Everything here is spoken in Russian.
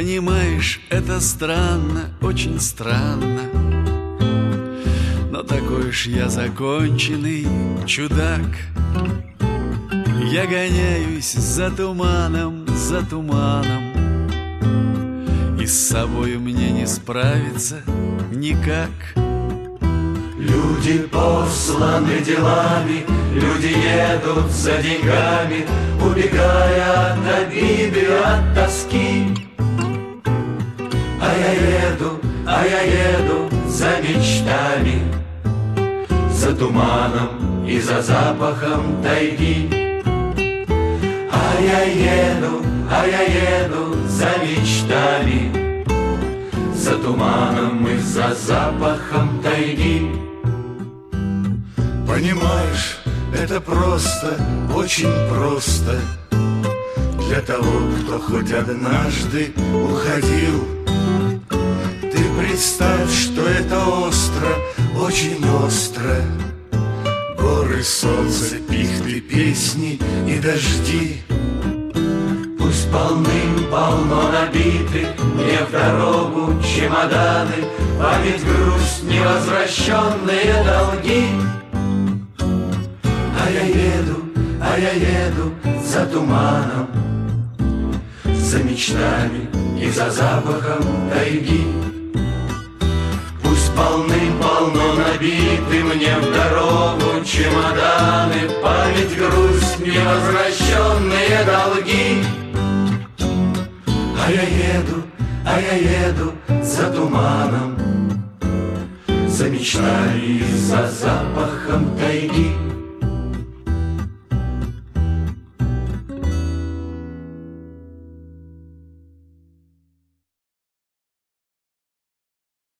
Понимаешь, это странно, очень странно, но такой уж я законченный чудак. Я гоняюсь за туманом, за туманом, и с собой мне не справиться никак. Люди посланы делами, люди едут за деньгами, убегая от обиды, от тоски. А я еду за мечтами, за туманом и за запахом тайги. А я еду за мечтами, за туманом и за запахом тайги. Понимаешь, это просто, очень просто для того, кто хоть однажды уходил. Ты представь, что это остро, очень остро. Горы, солнце, пихты, песни и дожди. Пусть полным-полно набиты мне в дорогу чемоданы, память, грусть, невозвращенные долги. А я еду за туманом, за мечтами и за запахом тайги. Пусть полным-полно набиты мне в дорогу чемоданы, память, грусть, невозвращенные долги. А я еду за туманом, за мечтами и за запахом тайги.